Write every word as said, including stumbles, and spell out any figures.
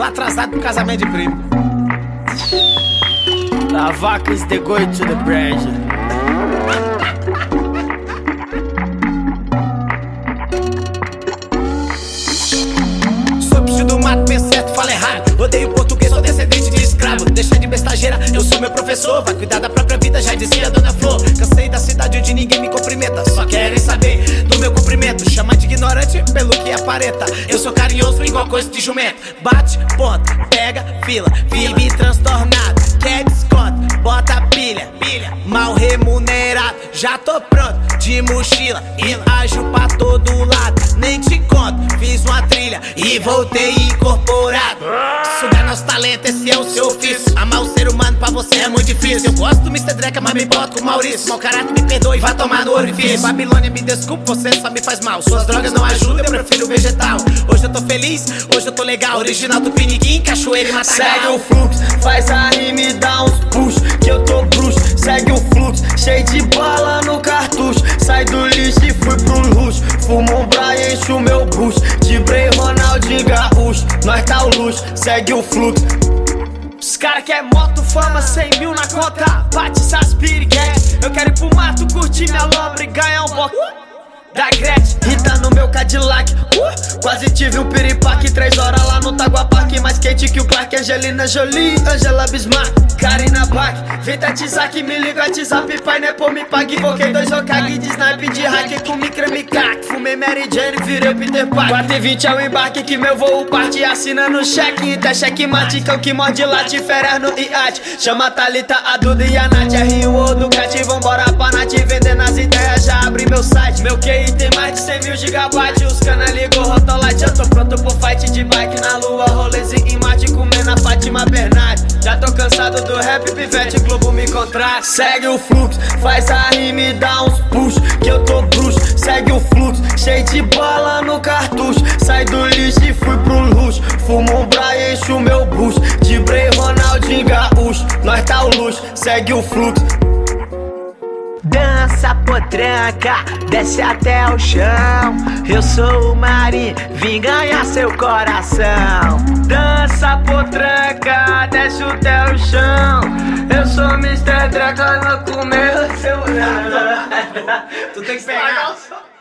Tô atrasado pro casamento de primo. The vaca is the going to the bridge. Sou bicho do mato, penso certo, falo errado. Odeio português, sou descendente de escravo. Deixa de bestageira, eu sou meu professor. Vai cuidar da própria vida, já dizia Dona Flor. Cansei da cidade onde ninguém me cumprimenta, só querem saber do meu cumprimento. Chama de ignorante pelo que aparenta. Eu sou carinhoso igual coisa de jumento. Bate, ponta, pega, fila, vive transtornado. Quer desconto, bota pilha, pilha. Mal remunerado, já tô pronto, de mochila e ágil pra todo lado. Nem te conto, fiz uma trilha e voltei incorporado. Sugar nosso talento, esse é o seu ofício. Amar o ser humano pra você é muito difícil. Eu gosto do mister Dreca, mas me boto com o Maurício. Mau caráter me perdoe, vai tomar no orifício. Babilônia, me desculpe, você só me faz mal. Suas drogas não ajudam, eu prefiro vegetal. Hoje eu tô feliz, hoje eu tô legal. Original do Piniguim, cachoeira e matagal. Segue o fluxo, faz a rima e dá uns push, que eu tô bruxo. Segue o fluxo, cheio de bala no cartucho. Sai do lixo e fui pro luxo. Fumo um bra e encho meu bucho. De Bray, Ronaldinho, Gaúcho. Nós tá o luxo, segue o fluxo. Os cara quer moto, fama, cem mil na conta. Bate essas piriguetes. Eu quero ir pro mato, curtir minha lombra e ganhar um bloco da Gretchen. Rita no meu Cadillac, uh, quase tive um piripaque. Três horas lá no Taguaparque, mais quente que o Clark. Angelina Jolie, Angela Bismarck, Karina Bach. Vem Tatizak, me liga WhatsApp, pai não é por me pague. Invoquei dois Hokage de snipe de hack. Comi creme crack, fumei Mary Jane, virei Peter Park. Quatro e vinte é o embarque que meu voo parte. Assina no cheque, até cheque mate. Cão que morde late, férias no iate. Chama a Thalita, a Duda e a Nath. R U O Ducati, vambora pra Nath. Vendendo as ideias, já abri meu site. Meu Q I tem mais de cem mil gigabytes. Os cana ligou Rotolite. Eu tô pronto pro fight de bike na lua. Rolezinho em Marte, comendo a Fátima Bernardes. Já tô cansado do rap, pivete, Globo me contrata. Segue o fluxo, faz a rima e dá uns push, que eu tô bruxo. Segue o fluxo, cheio de bala no cartucho. Sai do lixo e fui pro luxo. Fumo um bra e encho meu bucho. De Bray, Ronaldinho, Gaúcho. Nós tá o luxo, segue o fluxo. Dança potranca, desce até o chão. Eu sou o Mari, vim ganhar seu coração. Dança potranca, desce até o chão. Eu sou o mister Dreca, vou comer o seu. Tu tem que pegar.